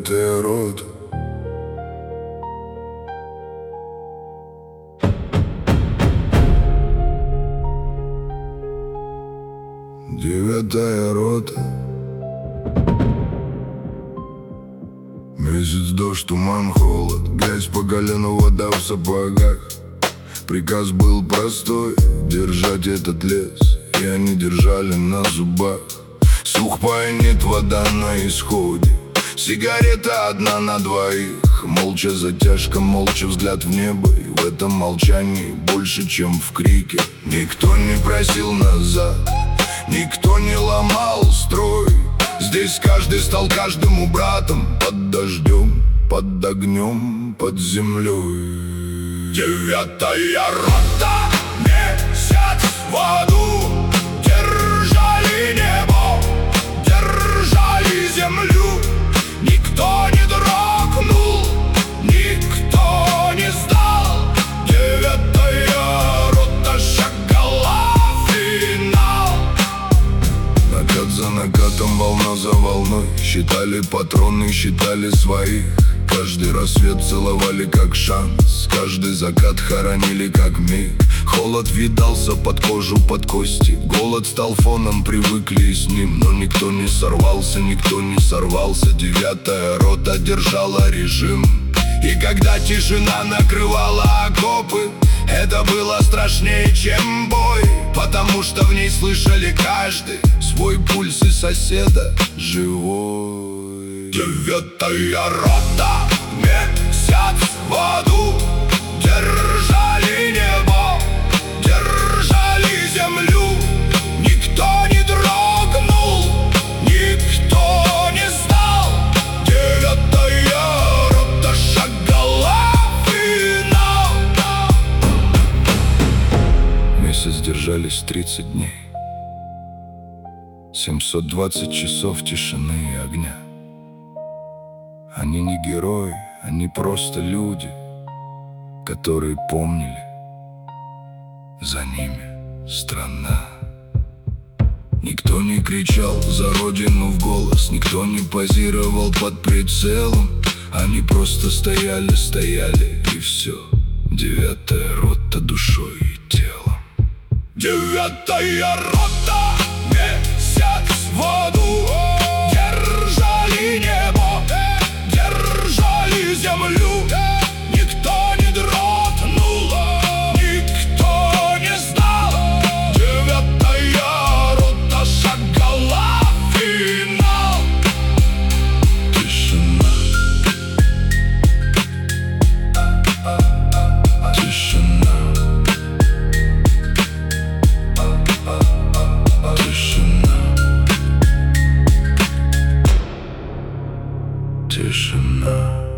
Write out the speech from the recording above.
Девятая рота. Девятая рота. Месяц, дождь, туман, холод, грязь по колено, вода в сапогах. Приказ был простой — держать этот лес, и они держали на зубах. Слух пьянит, вода на исходе, сигарета одна на двоих. Молча затяжка, молча взгляд в небо, и в этом молчании больше, чем в крике. Никто не просил назад, никто не ломал строй. Здесь каждый стал каждому братом, под дождем, под огнем, под землей. Девятая рота, месяц в аду, держали небо, держали землю. Никто не дрогнул, никто не сдал. Девятая рота шагала в финал. Накат за накатом, волна за волной, считали патроны, считали своих. Каждый рассвет целовали как шанс, каждый закат хоронили как миг. Холод видался под кожу, под кости, голод стал фоном, привыкли и с ним. Но никто не сорвался, никто не сорвался. Девятая рота держала режим. И когда тишина накрывала окопы, это было страшнее, чем бой, потому что в ней слышали каждый свой пульс и соседа живой. Девятая рота, месяц в аду, держали небо, держали землю. Никто не дрогнул, никто не сдал. Девятая рота шагала в финал. Месяц держались 30 дней, 720 часов тишины и огня. Они не герои, они просто люди, которые помнили, за ними страна. Никто не кричал за родину в голос, никто не позировал под прицелом. Они просто стояли, стояли и все. Девятая рота душой и телом. Девятая рота, месяц в аду, держали небо, держали землю. Никто не дрогнул, никто не сдал. Девятая рота шагала в финал. Тишина, тишина, тишина, тишина.